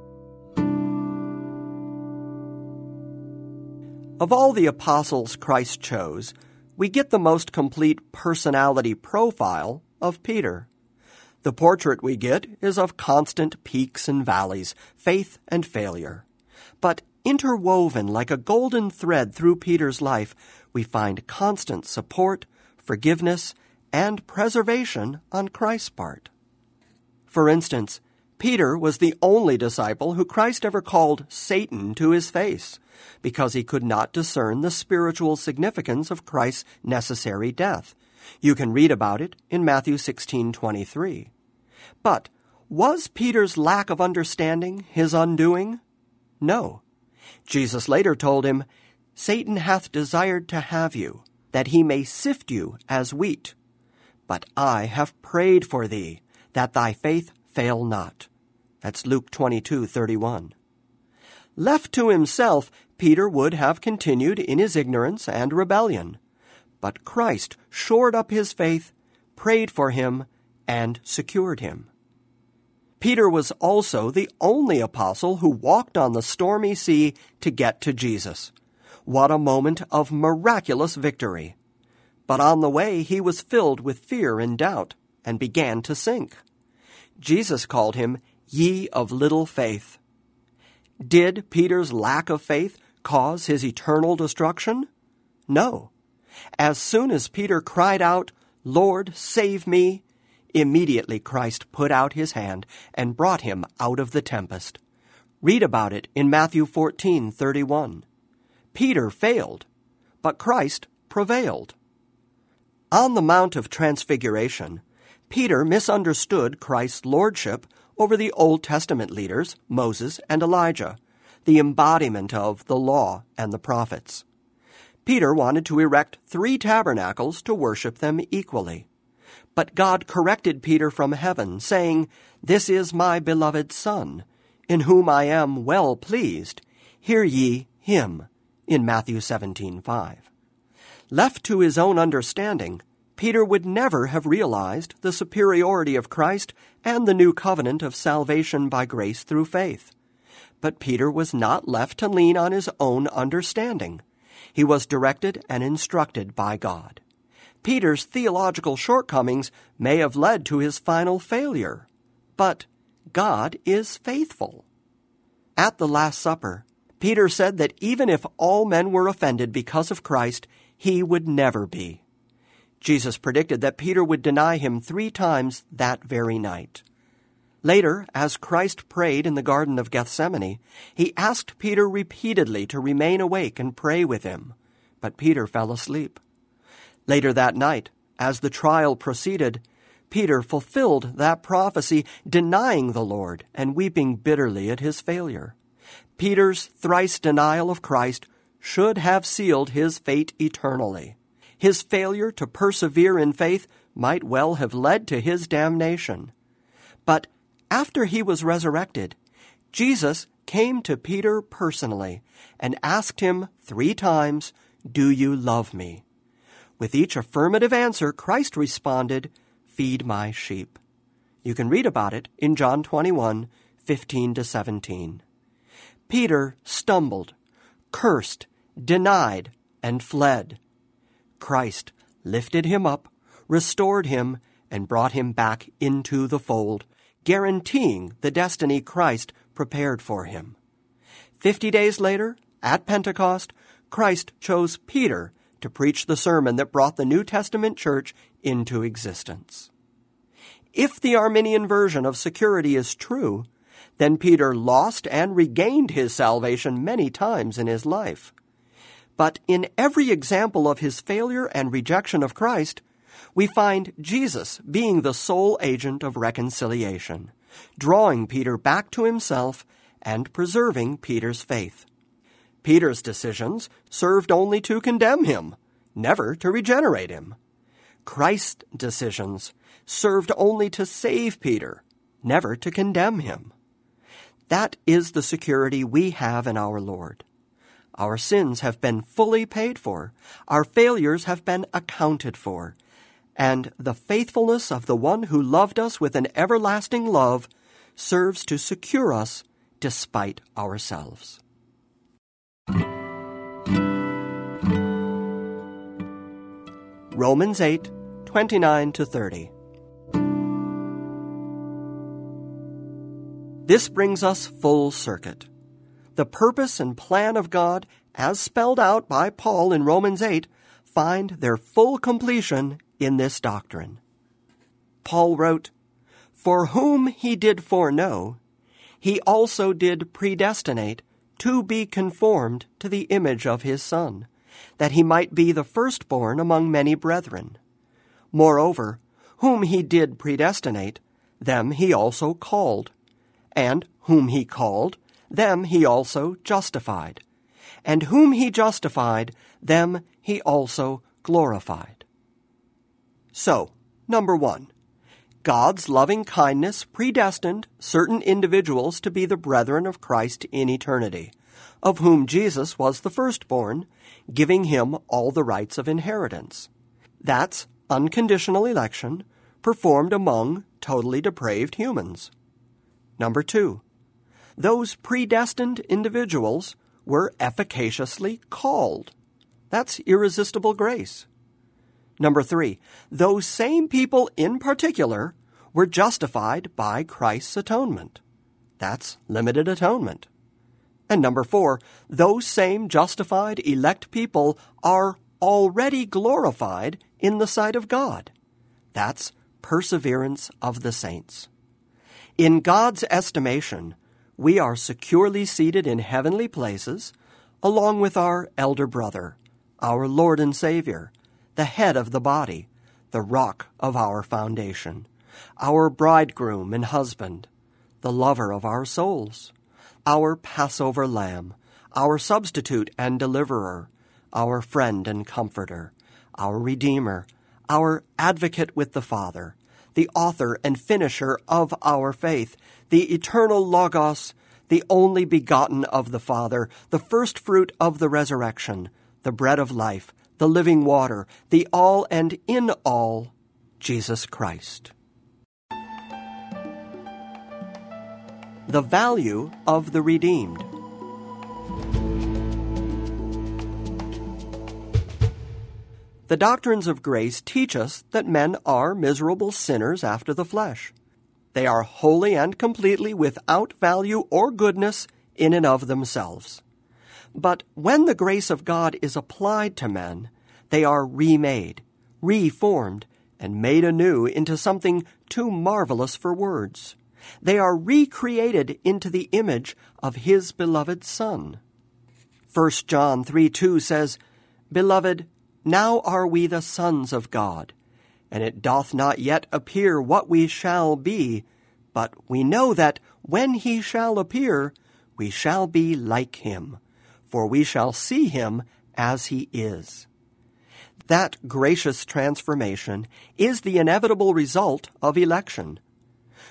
[SPEAKER 1] Of all the apostles Christ chose, we get the most complete personality profile of Peter. The portrait we get is of constant peaks and valleys, faith and failure. But interwoven like a golden thread through Peter's life, we find constant support, forgiveness, and preservation on Christ's part. For instance, Peter was the only disciple who Christ ever called Satan to his face, because he could not discern the spiritual significance of Christ's necessary death. You can read about it in Matthew 16:23. But was Peter's lack of understanding his undoing? No. Jesus later told him, "Satan hath desired to have you, that he may sift you as wheat. But I have prayed for thee, that thy faith fail not." That's Luke 22:31. Left to himself, Peter would have continued in his ignorance and rebellion. But Christ shored up his faith, prayed for him, and secured him. Peter was also the only apostle who walked on the stormy sea to get to Jesus. What a moment of miraculous victory! But on the way he was filled with fear and doubt, and began to sink. Jesus called him, "Ye of little faith." Did Peter's lack of faith cause his eternal destruction? No. As soon as Peter cried out, "Lord, save me," immediately Christ put out his hand and brought him out of the tempest. Read about it in Matthew 14:31. Peter failed, but Christ prevailed. On the Mount of Transfiguration, Peter misunderstood Christ's lordship over the Old Testament leaders, Moses and Elijah, the embodiment of the law and the prophets. Peter wanted to erect 3 tabernacles to worship them equally. But God corrected Peter from heaven, saying, "This is my beloved Son, in whom I am well pleased. Hear ye him," in Matthew 17:5. Left to his own understanding, Peter would never have realized the superiority of Christ and the new covenant of salvation by grace through faith. But Peter was not left to lean on his own understanding. He was directed and instructed by God. Peter's theological shortcomings may have led to his final failure, but God is faithful. At the Last Supper, Peter said that even if all men were offended because of Christ, he would never be. Jesus predicted that Peter would deny him 3 times that very night. Later, as Christ prayed in the Garden of Gethsemane, he asked Peter repeatedly to remain awake and pray with him, but Peter fell asleep. Later that night, as the trial proceeded, Peter fulfilled that prophecy, denying the Lord and weeping bitterly at his failure. Peter's thrice denial of Christ should have sealed his fate eternally. His failure to persevere in faith might well have led to his damnation. But after he was resurrected, Jesus came to Peter personally and asked him 3 times, "Do you love me?" With each affirmative answer, Christ responded, "Feed my sheep." You can read about it in John 21:15-17. Peter stumbled, cursed, denied, and fled. Christ lifted him up, restored him, and brought him back into the fold, guaranteeing the destiny Christ prepared for him. 50 days later, at Pentecost, Christ chose Peter to preach the sermon that brought the New Testament church into existence. If the Arminian version of security is true, then Peter lost and regained his salvation many times in his life. But in every example of his failure and rejection of Christ, we find Jesus being the sole agent of reconciliation, drawing Peter back to himself and preserving Peter's faith. Peter's decisions served only to condemn him, never to regenerate him. Christ's decisions served only to save Peter, never to condemn him. That is the security we have in our Lord. Our sins have been fully paid for, our failures have been accounted for, and the faithfulness of the one who loved us with an everlasting love serves to secure us despite ourselves. Romans 8:29-30. This brings us full circuit. The purpose and plan of God, as spelled out by Paul in Romans 8, find their full completion in this doctrine. Paul wrote, "For whom he did foreknow, he also did predestinate to be conformed to the image of his Son, that he might be the firstborn among many brethren. Moreover, whom he did predestinate, them he also called. And whom he called, them he also justified. And whom he justified, them he also glorified." So, number 1, God's loving kindness predestined certain individuals to be the brethren of Christ in eternity, of whom Jesus was the firstborn, giving him all the rights of inheritance. That's unconditional election performed among totally depraved humans. Number 2, those predestined individuals were efficaciously called. That's irresistible grace. Number 3, those same people in particular were justified by Christ's atonement. That's limited atonement. And number 4, those same justified elect people are already glorified in the sight of God. That's perseverance of the saints. In God's estimation, we are securely seated in heavenly places, along with our elder brother, our Lord and Savior, the head of the body, the rock of our foundation, our bridegroom and husband, the lover of our souls, our Passover lamb, our substitute and deliverer, our friend and comforter, our Redeemer, our advocate with the Father, the author and finisher of our faith, the eternal Logos, the only begotten of the Father, the first fruit of the resurrection, the bread of life, the living water, the all and in all, Jesus Christ. The value of the redeemed. The doctrines of grace teach us that men are miserable sinners after the flesh. They are wholly and completely without value or goodness in and of themselves. But when the grace of God is applied to men, they are remade, reformed, and made anew into something too marvelous for words. They are recreated into the image of His beloved Son. 1 John 3:2 says, "Beloved, now are we the sons of God, and it doth not yet appear what we shall be, but we know that when He shall appear, we shall be like Him, for we shall see Him as He is." That gracious transformation is the inevitable result of election.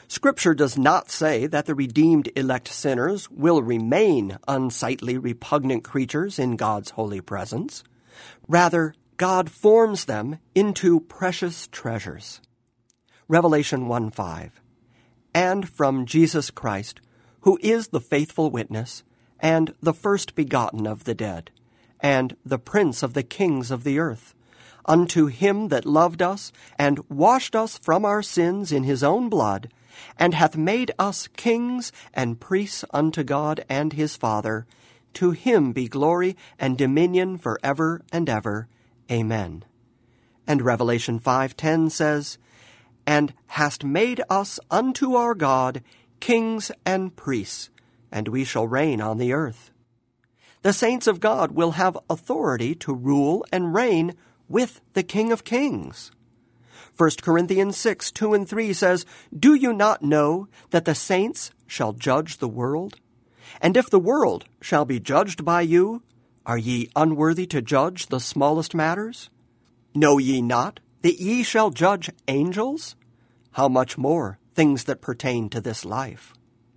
[SPEAKER 1] Scripture does not say that the redeemed elect sinners will remain unsightly, repugnant creatures in God's holy presence. Rather, God forms them into precious treasures. Revelation 1:5. And from Jesus Christ, who is the faithful witness, and the first begotten of the dead, and the prince of the kings of the earth, unto him that loved us, and washed us from our sins in his own blood, and hath made us kings and priests unto God and his Father, to him be glory and dominion forever and ever. Amen. And Revelation 5:10 says, And hast made us unto our God kings and priests, and we shall reign on the earth. The saints of God will have authority to rule and reign with the King of Kings. 1 Corinthians 6:2-3 says, Do you not know that the saints shall judge the world? And if the world shall be judged by you, are ye unworthy to judge the smallest matters? Know ye not that ye shall judge angels? How much more things that pertain to this life?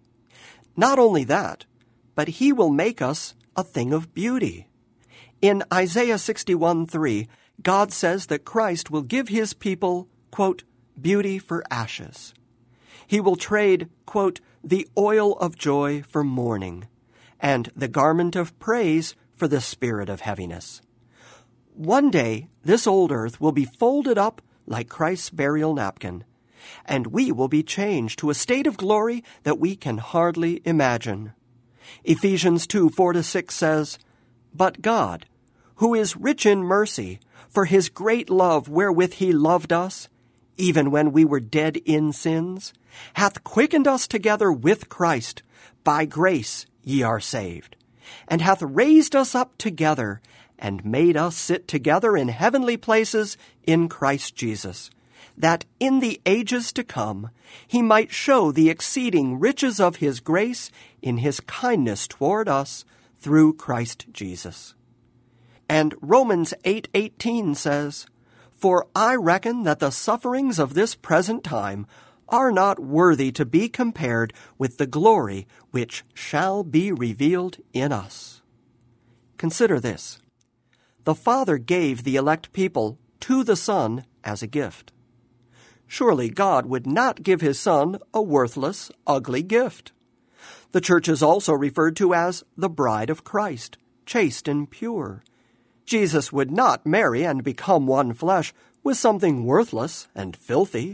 [SPEAKER 1] Not only that, but he will make us a thing of beauty. In Isaiah 61:3, God says that Christ will give his people, quote, beauty for ashes. He will trade, quote, the oil of joy for mourning, and the garment of praise for the spirit of heaviness. One day, this old earth will be folded up like Christ's burial napkin, and we will be changed to a state of glory that we can hardly imagine. Ephesians 2:4-6 says, But God, who is rich in mercy, for his great love wherewith he loved us, even when we were dead in sins, hath quickened us together with Christ. By grace ye are saved, and hath raised us up together, and made us sit together in heavenly places in Christ Jesus, that in the ages to come he might show the exceeding riches of his grace in his kindness toward us through Christ Jesus. And Romans 8:18 says, For I reckon that the sufferings of this present time are not worthy to be compared with the glory which shall be revealed in us. Consider this. The Father gave the elect people to the Son as a gift. Surely God would not give his Son a worthless, ugly gift. The church is also referred to as the bride of Christ, chaste and pure. Jesus would not marry and become one flesh with something worthless and filthy.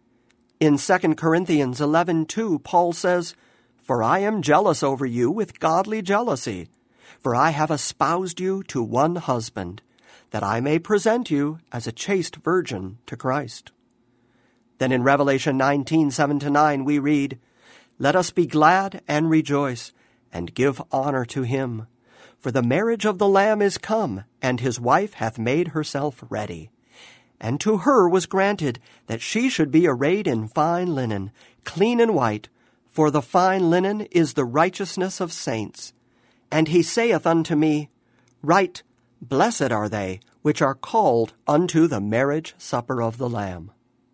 [SPEAKER 1] In 2 Corinthians 11:2, Paul says, For I am jealous over you with godly jealousy, for I have espoused you to one husband, that I may present you as a chaste virgin to Christ. Then in Revelation 19:7-9 we read, Let us be glad and rejoice, and give honor to him. For the marriage of the Lamb is come, and his wife hath made herself ready. And to her was granted that she should be arrayed in fine linen, clean and white, for the fine linen is the righteousness of saints. And he saith unto me, Right, blessed are they which are called unto the marriage supper of the Lamb.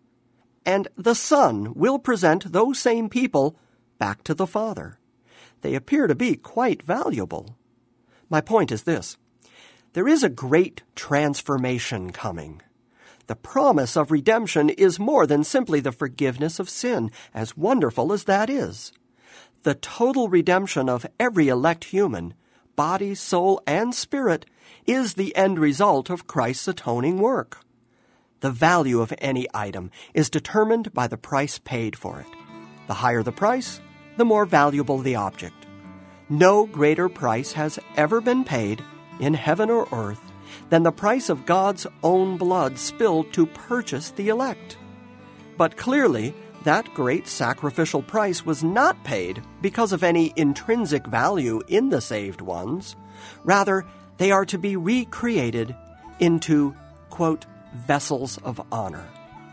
[SPEAKER 1] And the Son will present those same people back to the Father. They appear to be quite valuable. My point is this. There is a great transformation coming. The promise of redemption is more than simply the forgiveness of sin, as wonderful as that is. The total redemption of every elect human, body, soul, and spirit, is the end result of Christ's atoning work. The value of any item is determined by the price paid for it. The higher the price, the more valuable the object. No greater price has ever been paid, in heaven or earth, than the price of God's own blood spilled to purchase the elect. But clearly, that great sacrificial price was not paid because of any intrinsic value in the saved ones. Rather, they are to be recreated into, quote, vessels of honor.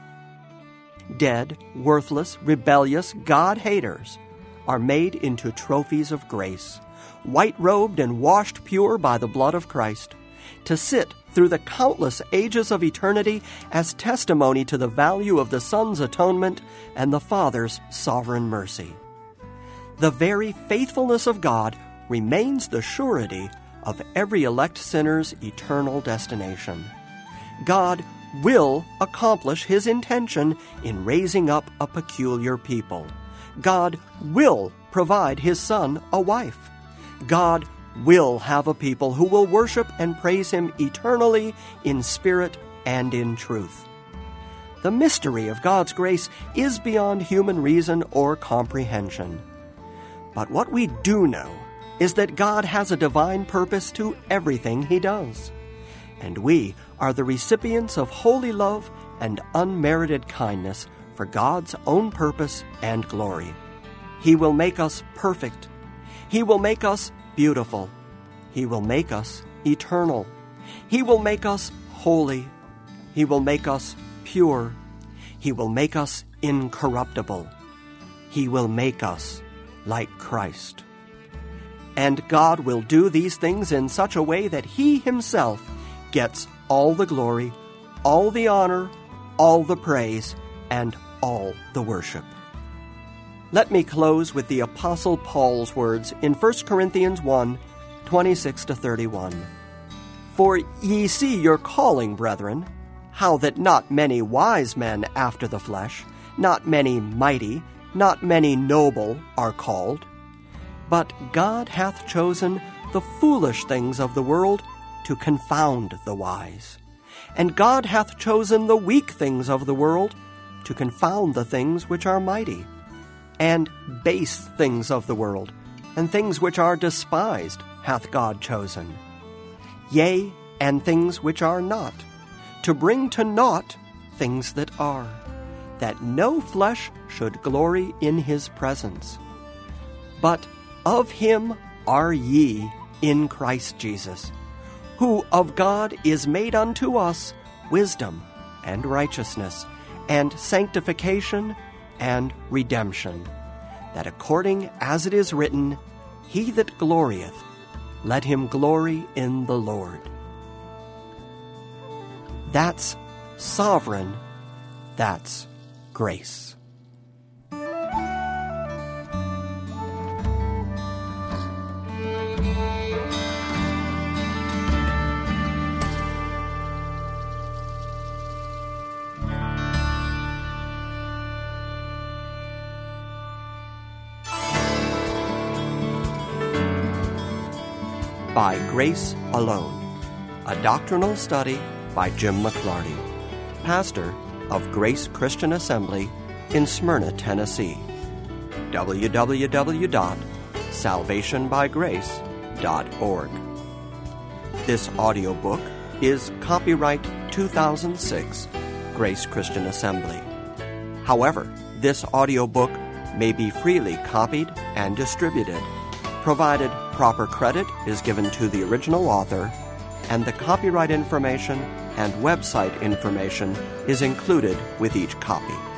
[SPEAKER 1] Dead, worthless, rebellious God-haters are made into trophies of grace, white-robed and washed pure by the blood of Christ, to sit through the countless ages of eternity as testimony to the value of the Son's atonement and the Father's sovereign mercy. The very faithfulness of God remains the surety of every elect sinner's eternal destination. God will accomplish His intention in raising up a peculiar people. God will provide His Son a wife. God will have a people who will worship and praise Him eternally in spirit and in truth. The mystery of God's grace is beyond human reason or comprehension. But what we do know is that God has a divine purpose to everything He does, and we are the recipients of holy love and unmerited kindness for God's own purpose and glory. He will make us perfect. He will make us beautiful. He will make us eternal. He will make us holy. He will make us pure. He will make us incorruptible. He will make us like Christ. And God will do these things in such a way that He Himself gets all the glory, all the honor, all the praise, and all the worship. Let me close with the Apostle Paul's words in 1 Corinthians 1, 26-31. For ye see your calling, brethren, how that not many wise men after the flesh, not many mighty, not many noble are called. But God hath chosen the foolish things of the world to confound the wise. And God hath chosen the weak things of the world to confound the things which are mighty. And base things of the world, and things which are despised, hath God chosen. Yea, and things which are not, to bring to naught things that are, that no flesh should glory in His presence. But of Him are ye in Christ Jesus, who of God is made unto us wisdom and righteousness and sanctification and redemption, that according as it is written, He that glorieth, let him glory in the Lord. That's sovereign. That's grace. By Grace Alone, a doctrinal study by Jim McClarty, pastor of Grace Christian Assembly in Smyrna, Tennessee. www.salvationbygrace.org. This audiobook is copyright 2006, Grace Christian Assembly. However, this audiobook may be freely copied and distributed, provided proper credit is given to the original author, and the copyright information and website information is included with each copy.